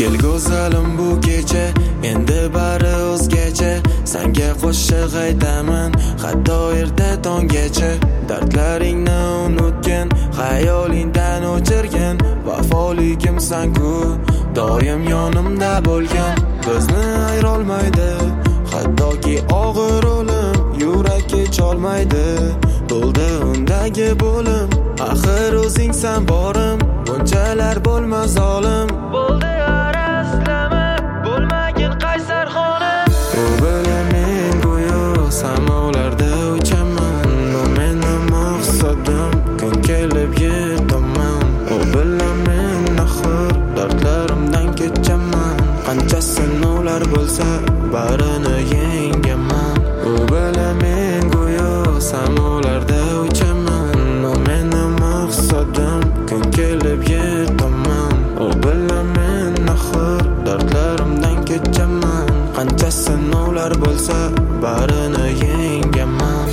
Kel go'zalim bu kecha, endi bari o'zgacha. Senga qo'shiq aytaman, hatto erta tonggacha. Dardlaringni unutgan, xayolingdan o'chirgan. Vafoli kimsan-ku, doim yonimda bo'lgan. Bizni ayirolmaydi, hattoki og'ir o'lim yurakka cholmaydi. Bo'ldi undagi bo'lim, axir o'zingsan borim. Bunchalar bo'lma zolim. Bo'ldi araslama, bo'lmagin qaysar xonim. U bilan men go'yo samolarda uchaman. U mening maqsadim, kun kelib yetaman. U bilan men axir dardlarimdan kechaman. Qancha sinovlar bo'lsa, barini yengaman. U bilan men go'yo samolarda uchaman. U mening maqsadim, kun kelib yetaman. U bilan men axir dardlarimdan kechaman. Qancha sinovlar bo'lsa, barini yengaman.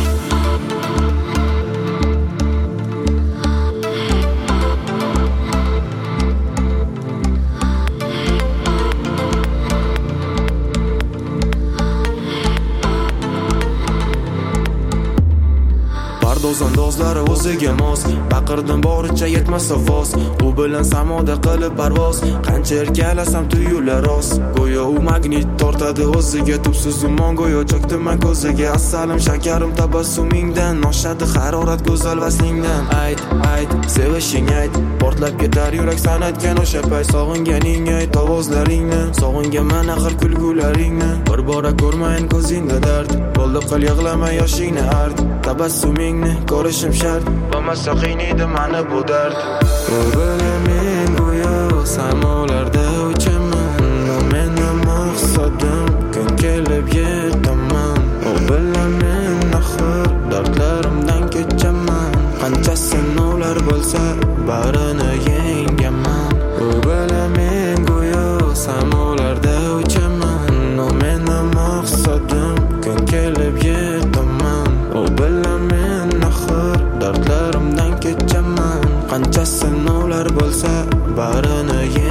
Andozlari o'ziga mos, baqirdim boricha yetmas ovoz. U bilan samoda qilib parvoz, qancha erkalasam tuyular rost. Go'yo u magnit tortadi o'ziga, tubsiz umon go'yo cho'kdiman ko'ziga. Asalim shakarim tabassumingdan, oshadi harorat go'zal vaslingdan. Ayt, sevishing ayt, portlab ketar yurak san aytgan o'sha payt. Sog'inganing ayt ovozlaringni, sog'ingaman axir kulgularingni. Bir bora ko'rmayin ko'zingda dard, bo'ldi qil yig'lama yoshingni art. Tabassumingni ko'rishim shart, bo'lmasa qiynaydi mani bu dard. U bilan men go'yo samolarda uchaman. U mening maqsadim, kun kelib yetaman. U bilan men axir dardlarimdan kechaman. Qancha sinovlar bo'lsa, barini yengaman. U bilan men go'yo samolarda uchaman. U mening maqsadim, kun kelib yetaman. U bilan men axir dardlarimdan kechaman. Qancha sinovlar bo'lsa, barini